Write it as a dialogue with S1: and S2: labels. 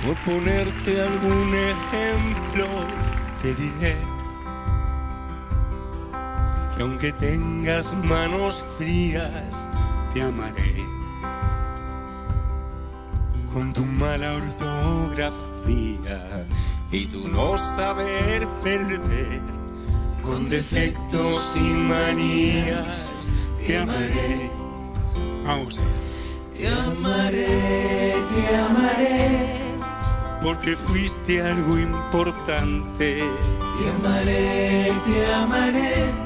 S1: Por ponerte algún ejemplo, te diré que aunque tengas manos frías, te amaré. Con tu mala ortografía y tu no saber perder, con defectos y manías, te amaré. Vamos allá. Te amaré, porque fuiste algo importante. Te amaré,